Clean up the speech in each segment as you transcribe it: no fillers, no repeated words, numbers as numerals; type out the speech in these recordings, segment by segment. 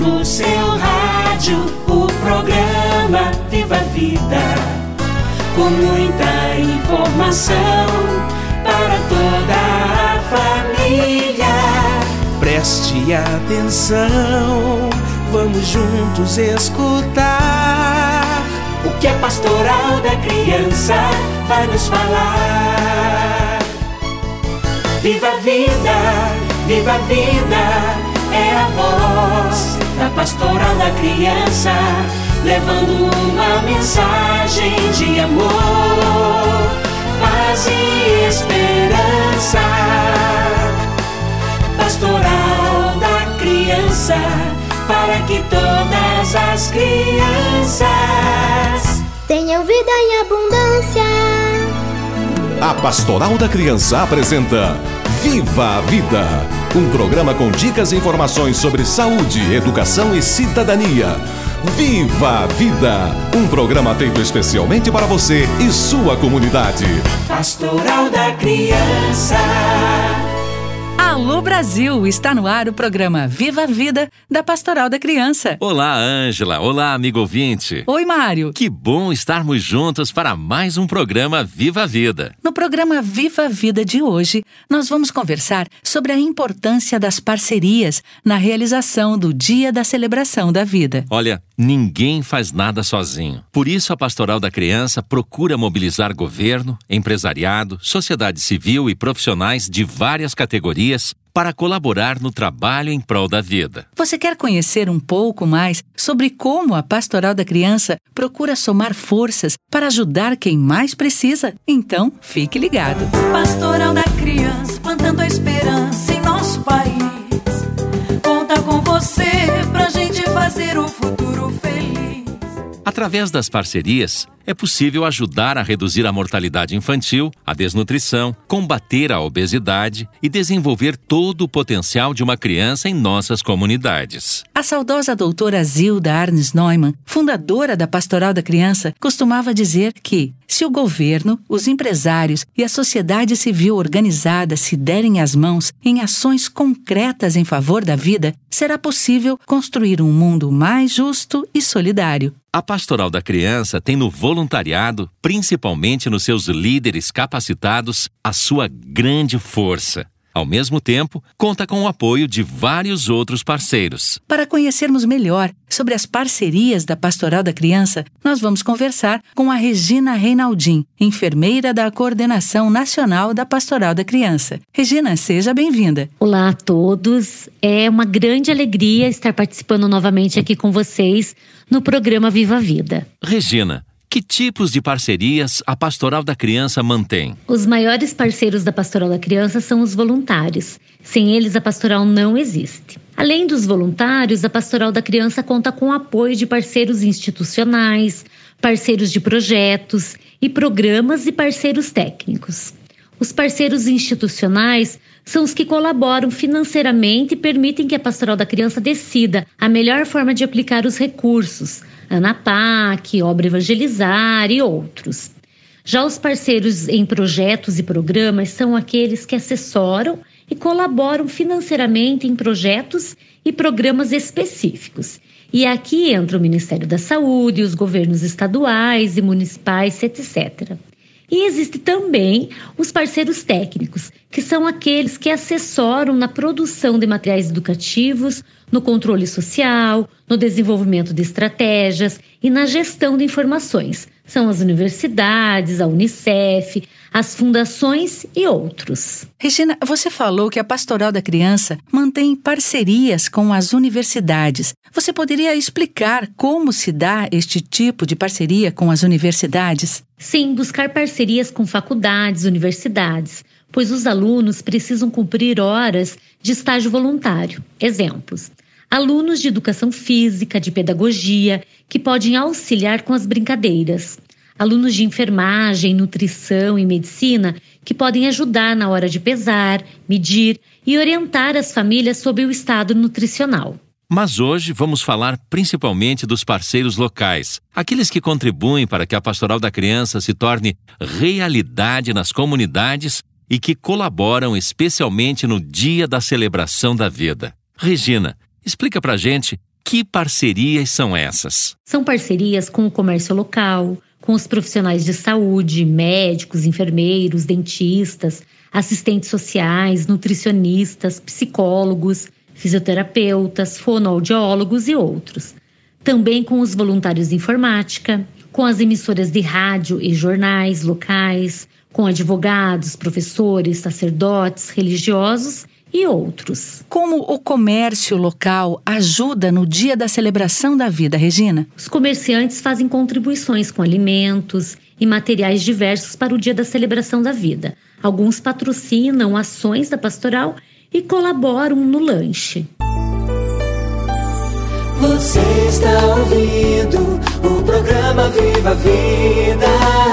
no seu rádio o programa Viva a Vida, com muita informação para toda a família. Preste atenção, vamos juntos escutar o que a Pastoral da Criança vai nos falar. Viva a vida, viva a vida, é a voz da Pastoral da Criança, levando uma mensagem de amor, paz e esperança. Pastoral da Criança, para que todas as crianças tenham vida em abundância. A Pastoral da Criança apresenta Viva a Vida, um programa com dicas e informações sobre saúde, educação e cidadania. Viva a Vida, um programa feito especialmente para você e sua comunidade. Pastoral da Criança. Alô Brasil, está no ar o programa Viva a Vida da Pastoral da Criança. Olá, Ângela. Olá, amigo ouvinte. Oi, Mário. Que bom estarmos juntos para mais um programa Viva a Vida. No programa Viva a Vida de hoje, nós vamos conversar sobre a importância das parcerias na realização do Dia da Celebração da Vida. Olha, ninguém faz nada sozinho. Por isso, a Pastoral da Criança procura mobilizar governo, empresariado, sociedade civil e profissionais de várias categorias para colaborar no trabalho em prol da vida. Você quer conhecer um pouco mais sobre como a Pastoral da Criança procura somar forças para ajudar quem mais precisa? Então, fique ligado. Pastoral da Criança, plantando a esperança em nosso país. Conta com você pra gente fazer o futuro feliz. Através das parcerias, é possível ajudar a reduzir a mortalidade infantil, a desnutrição, combater a obesidade e desenvolver todo o potencial de uma criança em nossas comunidades. A saudosa doutora Zilda Arnes Neumann, fundadora da Pastoral da Criança, costumava dizer que, se o governo, os empresários e a sociedade civil organizada se derem as mãos em ações concretas em favor da vida, será possível construir um mundo mais justo e solidário. A Pastoral da Criança tem no voluntariado, principalmente nos seus líderes capacitados, a sua grande força. Ao mesmo tempo, conta com o apoio de vários outros parceiros. Para conhecermos melhor sobre as parcerias da Pastoral da Criança, nós vamos conversar com a Regina Reinaldin, enfermeira da Coordenação Nacional da Pastoral da Criança. Regina, seja bem-vinda. Olá a todos. É uma grande alegria estar participando novamente aqui com vocês no programa Viva a Vida. Regina, que tipos de parcerias a Pastoral da Criança mantém? Os maiores parceiros da Pastoral da Criança são os voluntários. Sem eles, a Pastoral não existe. Além dos voluntários, a Pastoral da Criança conta com o apoio de parceiros institucionais, parceiros de projetos e programas e parceiros técnicos. Os parceiros institucionais são os que colaboram financeiramente e permitem que a Pastoral da Criança decida a melhor forma de aplicar os recursos, ANAPAC, Obra Evangelizar e outros. Já os parceiros em projetos e programas são aqueles que assessoram e colaboram financeiramente em projetos e programas específicos. E aqui entra o Ministério da Saúde, os governos estaduais e municipais, etc. E existe também os parceiros técnicos, que são aqueles que assessoram na produção de materiais educativos, no controle social, no desenvolvimento de estratégias e na gestão de informações. São as universidades, a Unicef, as fundações e outros. Regina, você falou que a Pastoral da Criança mantém parcerias com as universidades. Você poderia explicar como se dá este tipo de parceria com as universidades? Sim, buscar parcerias com faculdades, universidades, pois os alunos precisam cumprir horas de estágio voluntário. Exemplos: alunos de educação física, de pedagogia, que podem auxiliar com as brincadeiras. Alunos de enfermagem, nutrição e medicina, que podem ajudar na hora de pesar, medir e orientar as famílias sobre o estado nutricional. Mas hoje vamos falar principalmente dos parceiros locais, aqueles que contribuem para que a Pastoral da Criança se torne realidade nas comunidades e que colaboram especialmente no Dia da Celebração da Vida. Regina, explica pra gente Que parcerias são essas? São parcerias com o comércio local, com os profissionais de saúde, médicos, enfermeiros, dentistas, assistentes sociais, nutricionistas, psicólogos, fisioterapeutas, fonoaudiólogos e outros. Também com os voluntários de informática, com as emissoras de rádio e jornais locais, com advogados, professores, sacerdotes, religiosos e outros. Como o comércio local ajuda no dia da celebração da vida, Regina? Os comerciantes fazem contribuições com alimentos e materiais diversos para o dia da celebração da vida. Alguns patrocinam ações da pastoral e colaboram no lanche. Você está ouvindo o programa Viva a Vida.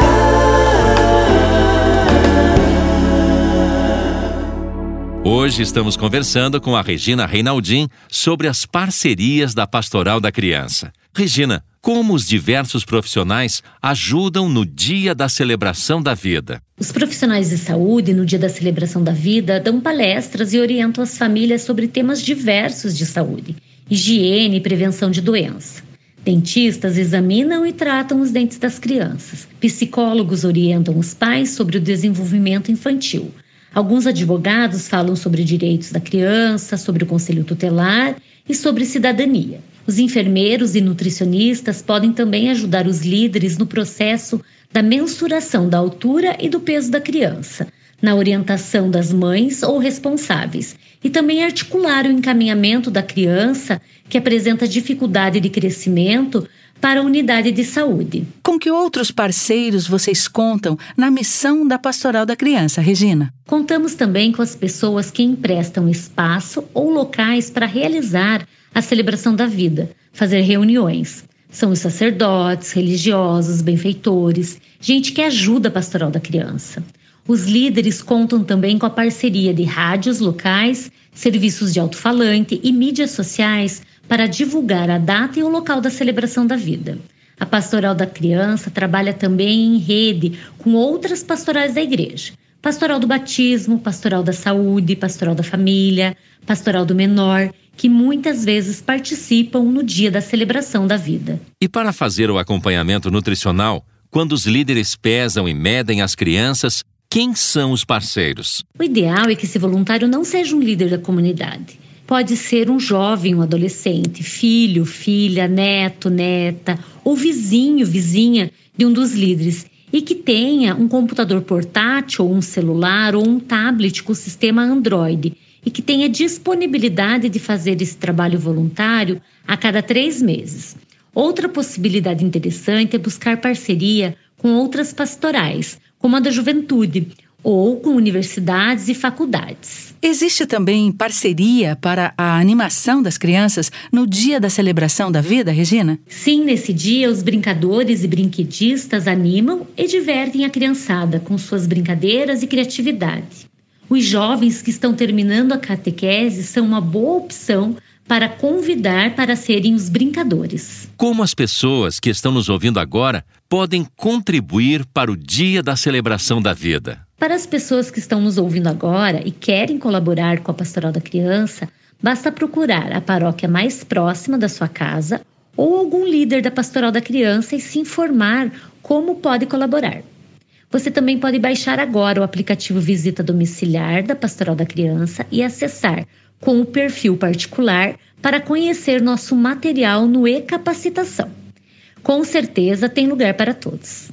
Hoje estamos conversando com a Regina Reinaldin sobre as parcerias da Pastoral da Criança. Regina, como os diversos profissionais ajudam no dia da celebração da vida? Os profissionais de saúde, no dia da celebração da vida, dão palestras e orientam as famílias sobre temas diversos de saúde, higiene e prevenção de doença. Dentistas examinam e tratam os dentes das crianças. Psicólogos orientam os pais sobre o desenvolvimento infantil. Alguns advogados falam sobre direitos da criança, sobre o conselho tutelar e sobre cidadania. Os enfermeiros e nutricionistas podem também ajudar os líderes no processo da mensuração da altura e do peso da criança, na orientação das mães ou responsáveis, e também articular o encaminhamento da criança que apresenta dificuldade de crescimento para a unidade de saúde. Com que outros parceiros vocês contam na missão da Pastoral da Criança, Regina? Contamos também com as pessoas que emprestam espaço ou locais para realizar a celebração da vida, fazer reuniões. São os sacerdotes, religiosos, benfeitores, gente que ajuda a Pastoral da Criança. Os líderes contam também com a parceria de rádios locais, serviços de alto-falante e mídias sociais para divulgar a data e o local da celebração da vida. A Pastoral da Criança trabalha também em rede com outras pastorais da igreja. Pastoral do Batismo, Pastoral da Saúde, Pastoral da Família, Pastoral do Menor, que muitas vezes participam no dia da celebração da vida. E para fazer o acompanhamento nutricional, quando os líderes pesam e medem as crianças, quem são os parceiros? O ideal é que esse voluntário não seja um líder da comunidade. Pode ser um jovem, um adolescente, filho, filha, neto, neta, ou vizinho, vizinha de um dos líderes e que tenha um computador portátil, ou um celular, ou um tablet com sistema Android e que tenha disponibilidade de fazer esse trabalho voluntário a cada 3 meses. Outra possibilidade interessante é buscar parceria com outras pastorais, como a da juventude, ou com universidades e faculdades. Existe também parceria para a animação das crianças no dia da celebração da vida, Regina? Sim, nesse dia os brincadores e brinquedistas animam e divertem a criançada com suas brincadeiras e criatividade. Os jovens que estão terminando a catequese são uma boa opção para convidar para serem os brincadores. Como as pessoas que estão nos ouvindo agora podem contribuir para o dia da celebração da vida? Para as pessoas que estão nos ouvindo agora e querem colaborar com a Pastoral da Criança, basta procurar a paróquia mais próxima da sua casa ou algum líder da Pastoral da Criança e se informar como pode colaborar. Você também pode baixar agora o aplicativo Visita Domiciliar da Pastoral da Criança e acessar com o perfil particular para conhecer nosso material no E-Capacitação. Com certeza tem lugar para todos.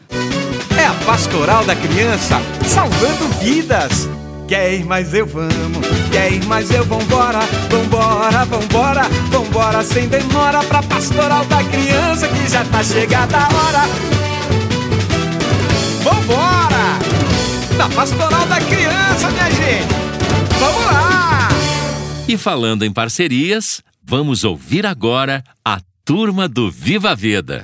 É a Pastoral da Criança salvando vidas. Quer ir, mas eu vamos. Quer ir, mas eu vambora. Vambora, vambora, vambora sem demora pra Pastoral da Criança que já tá chegada a hora. Vambora! Na Pastoral da Criança, minha gente. Vamos lá! E falando em parcerias, vamos ouvir agora a turma do Viva a Vida.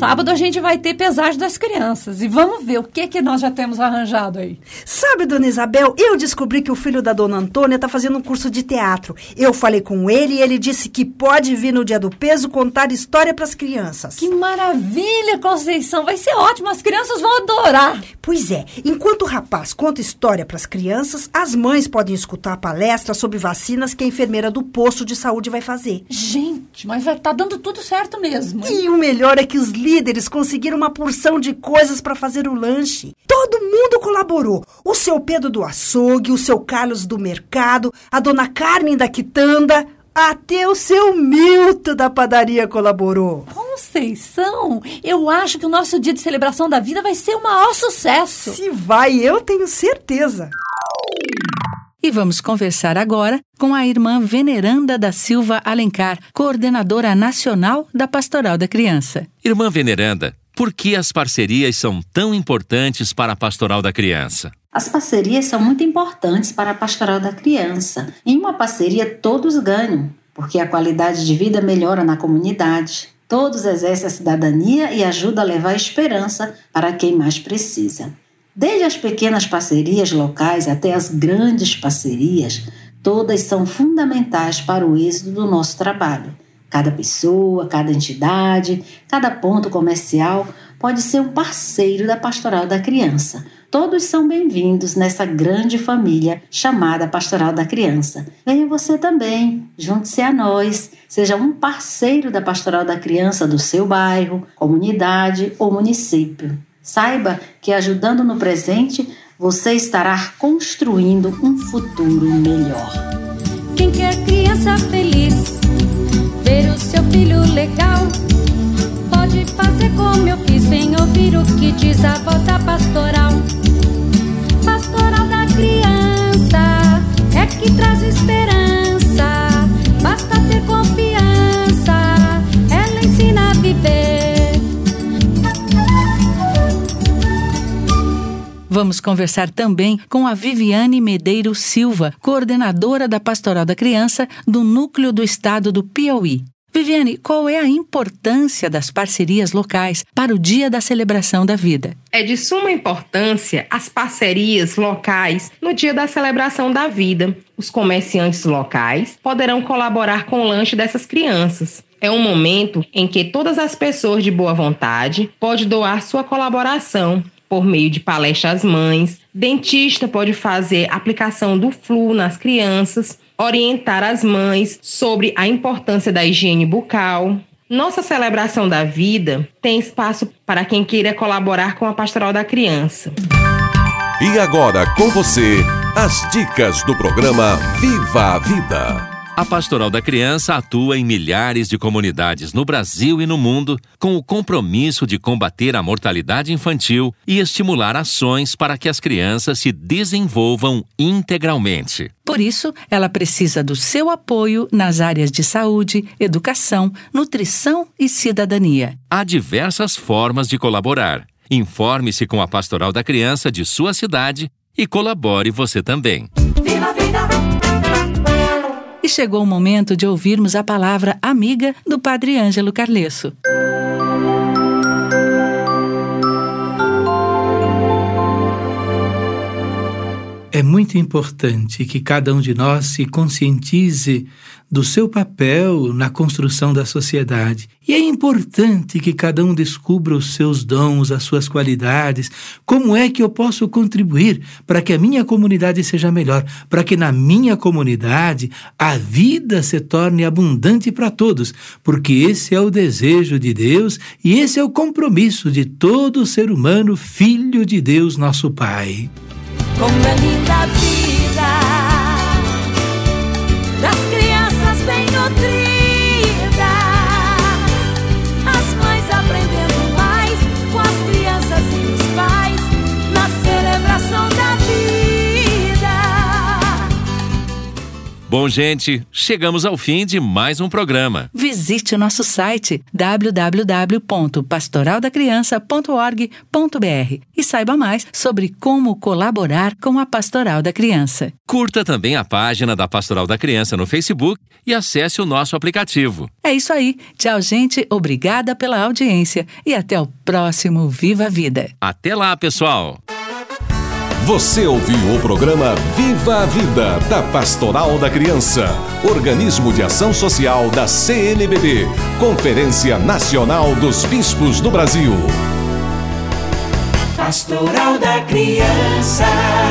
sábado a gente vai ter pesagem das crianças. E vamos ver o que nós já temos arranjado aí. Sabe, dona Isabel, eu descobri que o filho da dona Antônia está fazendo um curso de teatro. Eu falei com ele e ele disse que pode vir no dia do peso contar história para as crianças. Que maravilha, Conceição! Vai ser ótimo, as crianças vão adorar. Pois é, enquanto o rapaz conta história para as crianças, as mães podem escutar a palestra sobre vacinas que a enfermeira do posto de saúde vai fazer. Gente, mas vai estar dando tudo certo mesmo, hein? E o melhor é que os líderes conseguiram uma porção de coisas para fazer o lanche. Todo mundo colaborou. O seu Pedro do açougue, o seu Carlos do mercado, a dona Carmen da quitanda, até o seu Milton da padaria colaborou. Conceição, eu acho que o nosso dia de celebração da vida vai ser o maior sucesso. Se vai, eu tenho certeza. E vamos conversar agora com a irmã Veneranda da Silva Alencar, coordenadora nacional da Pastoral da Criança. Irmã Veneranda, por que as parcerias são tão importantes para a Pastoral da Criança? As parcerias são muito importantes para a Pastoral da Criança. Em uma parceria, todos ganham, porque a qualidade de vida melhora na comunidade. Todos exercem a cidadania e ajudam a levar esperança para quem mais precisa. Desde as pequenas parcerias locais até as grandes parcerias, todas são fundamentais para o êxito do nosso trabalho. Cada pessoa, cada entidade, cada ponto comercial pode ser um parceiro da Pastoral da Criança. Todos são bem-vindos nessa grande família chamada Pastoral da Criança. Venha você também, junte-se a nós, seja um parceiro da Pastoral da Criança do seu bairro, comunidade ou município. Saiba que ajudando no presente, você estará construindo um futuro melhor. Quem quer criança feliz, ver o seu filho legal, pode fazer como eu fiz, vem ouvir o que diz a voz da pastoral. Pastoral da Criança é que traz esperança, basta ter confiança, ela ensina a viver. Vamos conversar também com a Viviane Medeiros Silva, coordenadora da Pastoral da Criança do Núcleo do Estado do Piauí. Viviane, qual é a importância das parcerias locais para o Dia da Celebração da Vida? É de suma importância as parcerias locais no Dia da Celebração da Vida. Os comerciantes locais poderão colaborar com o lanche dessas crianças. É um momento em que todas as pessoas de boa vontade podem doar sua colaboração por meio de palestras às mães. Dentista pode fazer aplicação do flu nas crianças, orientar as mães sobre a importância da higiene bucal. Nossa celebração da vida tem espaço para quem queira colaborar com a Pastoral da Criança. E agora com você, as dicas do programa Viva a Vida. A Pastoral da Criança atua em milhares de comunidades no Brasil e no mundo com o compromisso de combater a mortalidade infantil e estimular ações para que as crianças se desenvolvam integralmente. Por isso, ela precisa do seu apoio nas áreas de saúde, educação, nutrição e cidadania. Há diversas formas de colaborar. Informe-se com a Pastoral da Criança de sua cidade e colabore você também. Viva a vida! E chegou o momento de ouvirmos a palavra amiga do Padre Ângelo Carlesso. É muito importante que cada um de nós se conscientize do seu papel na construção da sociedade. E é importante que cada um descubra os seus dons, as suas qualidades. Como é que eu posso contribuir para que a minha comunidade seja melhor? Para que na minha comunidade a vida se torne abundante para todos. Porque esse é o desejo de Deus e esse é o compromisso de todo ser humano, filho de Deus, nosso Pai. Como é linda a vida das crianças bem nutridas, as mães aprendendo mais com as crianças e os pais na celebração da vida. Bom, gente, chegamos ao fim de mais um programa. Visite o nosso site www.pastoraldacriança.org.br e saiba mais sobre como colaborar com a Pastoral da Criança. Curta também a página da Pastoral da Criança no Facebook e acesse o nosso aplicativo. É isso aí. Tchau, gente. Obrigada pela audiência e até o próximo Viva a Vida. Até lá, pessoal. Você ouviu o programa Viva a Vida, da Pastoral da Criança, organismo de ação social da CNBB, Conferência Nacional dos Bispos do Brasil. Pastoral da Criança.